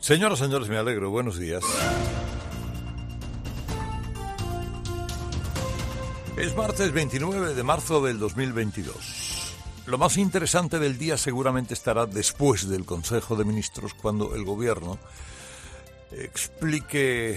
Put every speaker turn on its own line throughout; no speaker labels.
Señoras, señores, me alegro. Buenos días. Es martes 29 de marzo del 2022. Lo más interesante del día seguramente estará después del Consejo de Ministros, cuando el Gobierno explique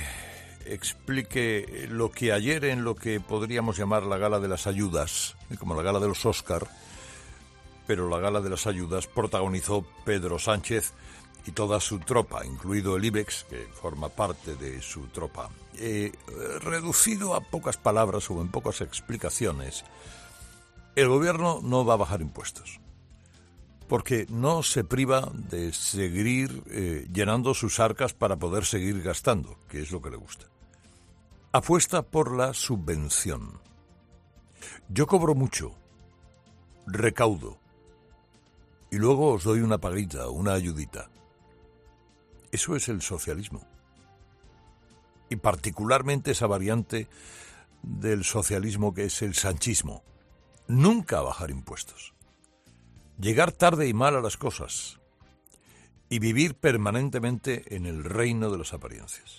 lo que ayer en lo que podríamos llamar la Gala de las Ayudas, como la Gala de los Óscar, pero la Gala de las Ayudas protagonizó Pedro Sánchez y toda su tropa, incluido el IBEX, que forma parte de su tropa. Reducido a pocas palabras o en pocas explicaciones, el Gobierno no va a bajar impuestos, porque no se priva de seguir llenando sus arcas para poder seguir gastando, que es lo que le gusta. Apuesta por la subvención. Yo cobro mucho, recaudo, y luego os doy una paguita, una ayudita. Eso es el socialismo. Y particularmente esa variante del socialismo que es el sanchismo. Nunca bajar impuestos. Llegar tarde y mal a las cosas. Y vivir permanentemente en el reino de las apariencias.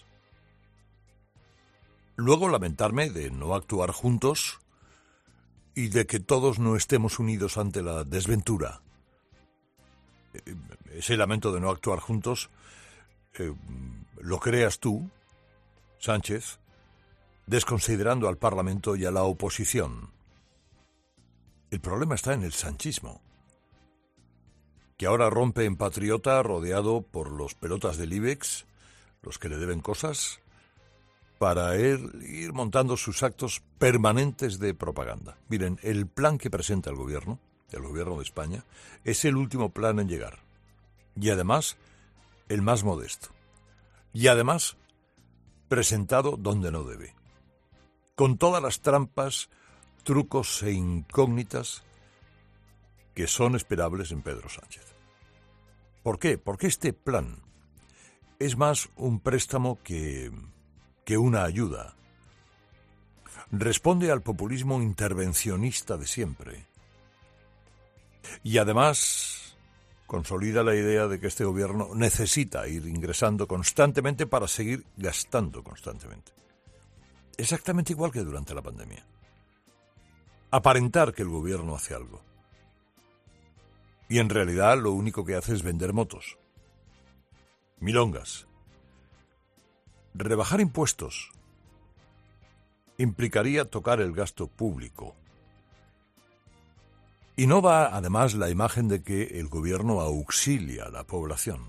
Luego lamentarme de no actuar juntos y de que todos no estemos unidos ante la desventura. Ese lamento de no actuar juntos lo creas tú, Sánchez, desconsiderando al Parlamento y a la oposición. El problema está en el sanchismo, que ahora rompe en patriota rodeado por los pelotas del IBEX, los que le deben cosas, para ir montando sus actos permanentes de propaganda. Miren, el plan que presenta el Gobierno de España, es el último plan en llegar. Y además, el más modesto. Y además, presentado donde no debe. Con todas las trampas, trucos e incógnitas que son esperables en Pedro Sánchez. ¿Por qué? Porque este plan es más un préstamo que una ayuda. Responde al populismo intervencionista de siempre. Y además consolida la idea de que este gobierno necesita ir ingresando constantemente para seguir gastando constantemente. Exactamente igual que durante la pandemia. Aparentar que el gobierno hace algo. Y en realidad lo único que hace es vender motos. Milongas. Rebajar impuestos implicaría tocar el gasto público. Y no va, además, la imagen de que el gobierno auxilia a la población.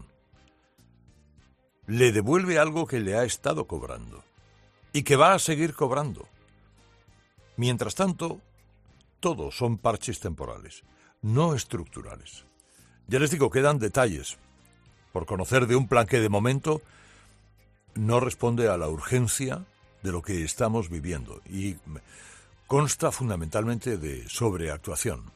Le devuelve algo que le ha estado cobrando y que va a seguir cobrando. Mientras tanto, todo son parches temporales, no estructurales. Ya les digo, quedan detalles por conocer de un plan que de momento no responde a la urgencia de lo que estamos viviendo y consta fundamentalmente de sobreactuación.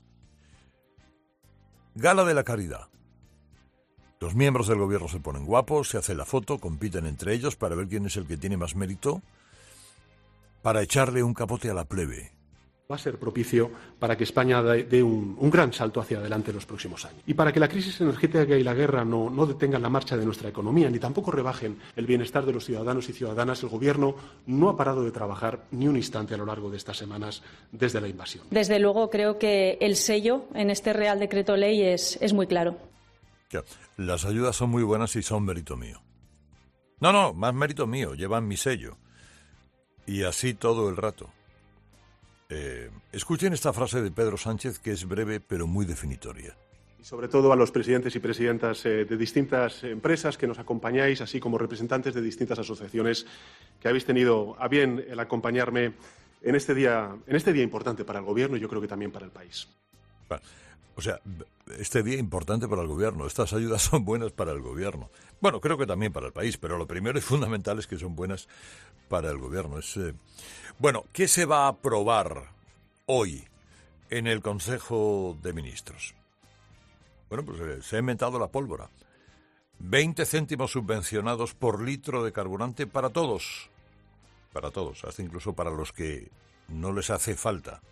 Gala de la Caridad. Los miembros del gobierno se ponen guapos, se hace la foto, compiten entre ellos para ver quién es el que tiene más mérito, para echarle un capote a la plebe.
Va a ser propicio para que España dé un gran salto hacia adelante en los próximos años. Y para que la crisis energética y la guerra no detengan la marcha de nuestra economía, ni tampoco rebajen el bienestar de los ciudadanos y ciudadanas, el Gobierno no ha parado de trabajar ni un instante a lo largo de estas semanas desde la invasión.
Desde luego, creo que el sello en este Real Decreto Ley es muy claro.
Las ayudas son muy buenas y son mérito mío. No, más mérito mío, llevan mi sello. Y así todo el rato. Escuchen esta frase de Pedro Sánchez, que es breve pero muy definitoria.
Y sobre todo a los presidentes y presidentas de distintas empresas que nos acompañáis, así como representantes de distintas asociaciones que habéis tenido a bien el acompañarme en este día importante para el Gobierno y yo creo que también para el país.
O sea, este día importante para el Gobierno, estas ayudas son buenas para el Gobierno. Bueno, creo que también para el país, pero lo primero y fundamental es que son buenas para el Gobierno. Bueno, ¿qué se va a aprobar hoy en el Consejo de Ministros? Bueno, pues se ha inventado la pólvora. 20 céntimos subvencionados por litro de carburante para todos. Para todos, hasta incluso para los que no les hace falta.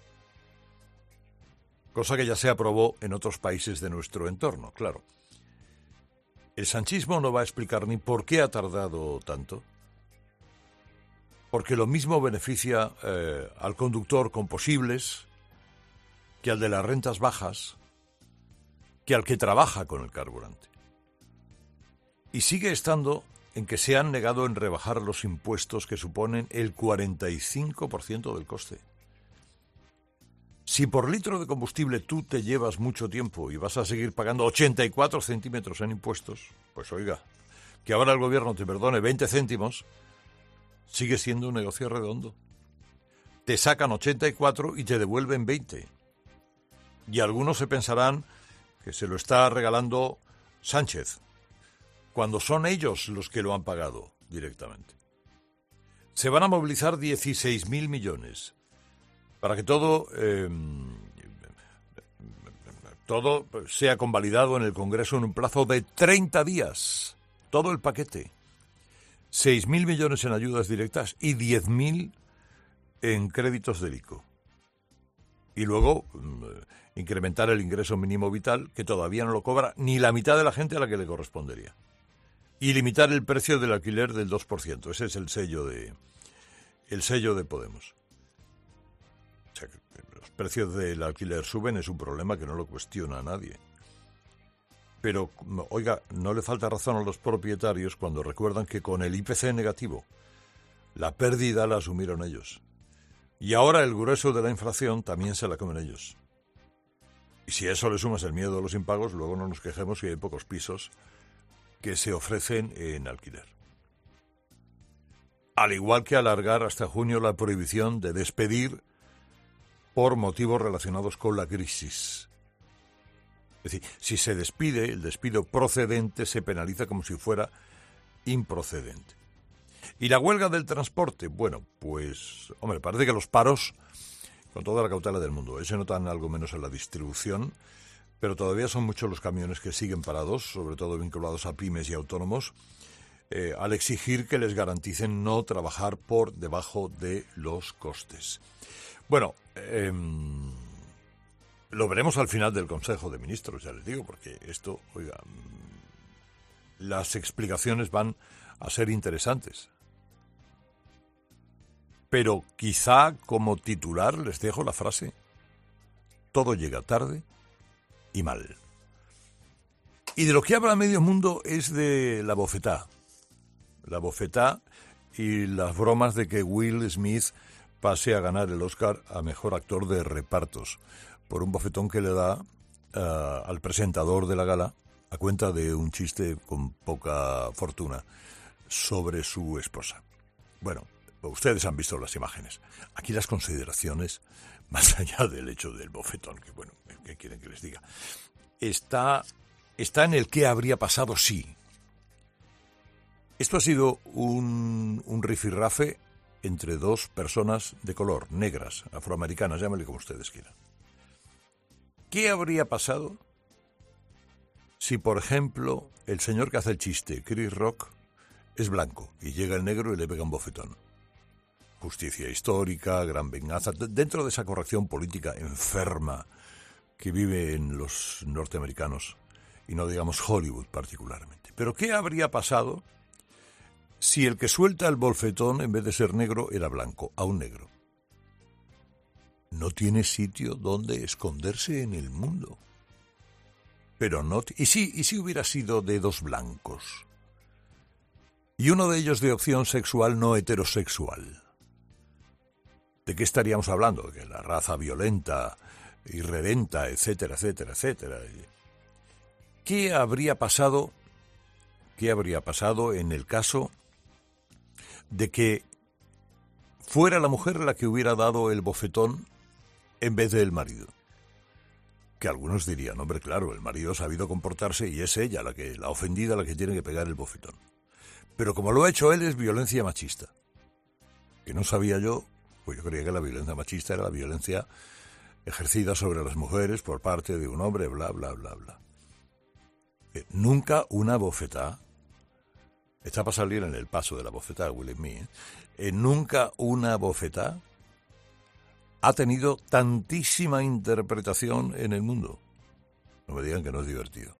Cosa que ya se aprobó en otros países de nuestro entorno, claro. El sanchismo no va a explicar ni por qué ha tardado tanto, porque lo mismo beneficia al conductor con posibles que al de las rentas bajas, que al que trabaja con el carburante. Y sigue estando en que se han negado en rebajar los impuestos que suponen el 45% del coste. Si por litro de combustible tú te llevas mucho tiempo y vas a seguir pagando 84 céntimos en impuestos, pues oiga, que ahora el gobierno te perdone 20 céntimos, sigue siendo un negocio redondo. Te sacan 84 y te devuelven 20. Y algunos se pensarán que se lo está regalando Sánchez, cuando son ellos los que lo han pagado directamente. Se van a movilizar 16.000 millones para que todo sea convalidado en el Congreso en un plazo de 30 días. Todo el paquete. 6.000 millones en ayudas directas y 10.000 en créditos del ICO. Y luego incrementar el ingreso mínimo vital, que todavía no lo cobra ni la mitad de la gente a la que le correspondería. Y limitar el precio del alquiler del 2%. Ese es el sello de Podemos. O sea, que los precios del alquiler suben, es un problema que no lo cuestiona a nadie. Pero, oiga, no le falta razón a los propietarios cuando recuerdan que con el IPC negativo, la pérdida la asumieron ellos. Y ahora el grueso de la inflación también se la comen ellos. Y si a eso le sumas el miedo a los impagos, luego no nos quejemos si hay pocos pisos que se ofrecen en alquiler. Al igual que alargar hasta junio la prohibición de despedir por motivos relacionados con la crisis. Es decir, si se despide, el despido procedente se penaliza como si fuera improcedente. ¿Y la huelga del transporte? Bueno, pues, hombre, parece que los paros, con toda la cautela del mundo, se notan algo menos en la distribución, pero todavía son muchos los camiones que siguen parados, sobre todo vinculados a pymes y autónomos, al exigir que les garanticen no trabajar por debajo de los costes. Bueno, lo veremos al final del Consejo de Ministros, ya les digo, porque esto, oiga, las explicaciones van a ser interesantes. Pero quizá como titular les dejo la frase: todo llega tarde y mal. Y de lo que habla medio mundo es de la bofetá. La bofetá y las bromas de que Will Smith pase a ganar el Oscar a Mejor Actor de Repartos por un bofetón que le da al presentador de la gala a cuenta de un chiste con poca fortuna sobre su esposa. Bueno, ustedes han visto las imágenes. Aquí las consideraciones, más allá del hecho del bofetón, que bueno, ¿qué quieren que les diga? Está en el qué habría pasado si. Esto ha sido un rifirrafe entre dos personas de color, negras, afroamericanas, llámenle como ustedes quieran. ¿Qué habría pasado si, por ejemplo, el señor que hace el chiste, Chris Rock, es blanco y llega el negro y le pega un bofetón? Justicia histórica, gran venganza, dentro de esa corrección política enferma que vive en los norteamericanos, y no digamos Hollywood particularmente. Pero ¿qué habría pasado si el que suelta el bofetón, en vez de ser negro, era blanco, a un negro? No tiene sitio donde esconderse en el mundo. Pero no... ¿Y si hubiera sido de dos blancos? Y uno de ellos de opción sexual no heterosexual. ¿De qué estaríamos hablando? De que la raza violenta, irredenta, etcétera, etcétera, etcétera. ¿Qué habría pasado en el caso de que fuera la mujer la que hubiera dado el bofetón en vez del marido? Que algunos dirían, hombre, claro, el marido ha sabido comportarse y es ella, la ofendida, la que tiene que pegar el bofetón. Pero como lo ha hecho él, es violencia machista. Que no sabía yo, pues yo creía que la violencia machista era la violencia ejercida sobre las mujeres por parte de un hombre, bla, bla, bla, bla. Nunca una bofetada, está para salir en el paso de la bofetada, Will Smith, nunca una bofetada ha tenido tantísima interpretación en el mundo. No me digan que no es divertido.